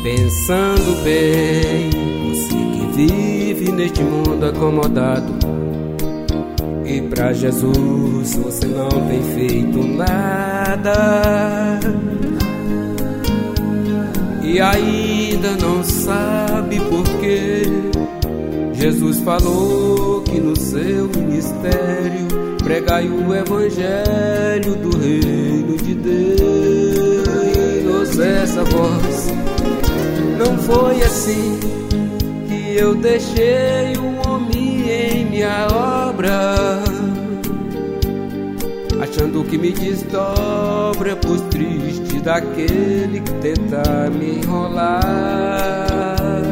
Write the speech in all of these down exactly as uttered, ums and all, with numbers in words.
Pensando bem, você que vive neste mundo acomodado, e pra Jesus você não tem feito nada, e ainda não sabe por quê. Jesus falou que no seu ministério pregai o evangelho do reino de Deus. Essa voz não foi assim que eu deixei um homem em minha obra, achando que me desdobra por triste daquele que tenta me enrolar.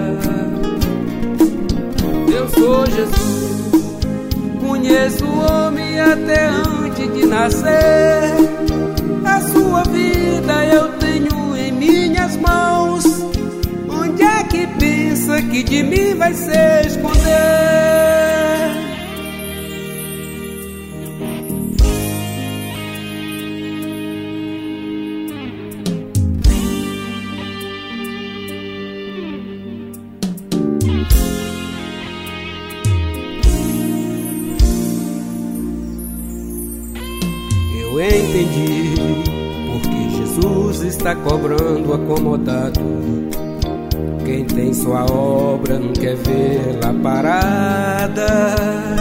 Eu sou Jesus, conheço o homem até antes de nascer. A sua vida eu tenho em minhas mãos. Onde é que pensa que de mim vai se esconder? Eu entendi porque Jesus está cobrando acomodado. Quem tem sua obra não quer vê-la parada.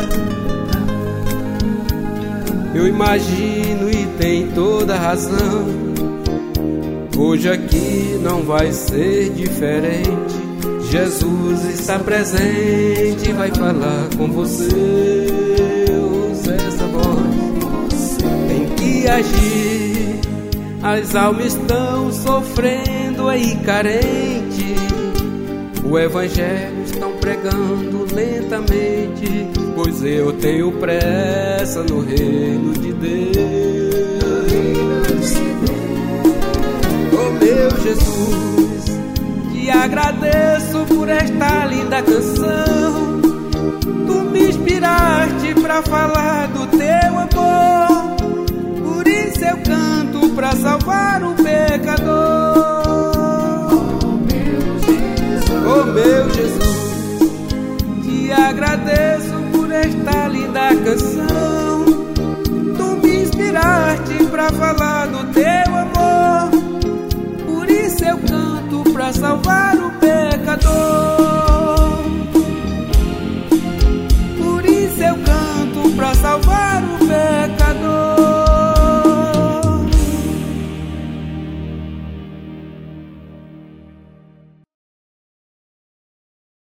Eu imagino e tem toda razão. Hoje aqui não vai ser diferente. Jesus está presente e vai falar com você. Ouça essa voz, tem que agir. As almas estão sofrendo aí carente. O evangelho estão pregando lentamente, pois eu tenho pressa no reino de Deus. Oh meu Jesus, te agradeço por esta linda canção. Tu me inspiraste pra falar do teu amor, por isso eu canto pra salvar o pecador. Oh meu Jesus, te agradeço por esta linda canção. Tu me inspiraste pra falar do teu amor, por isso eu canto pra salvar o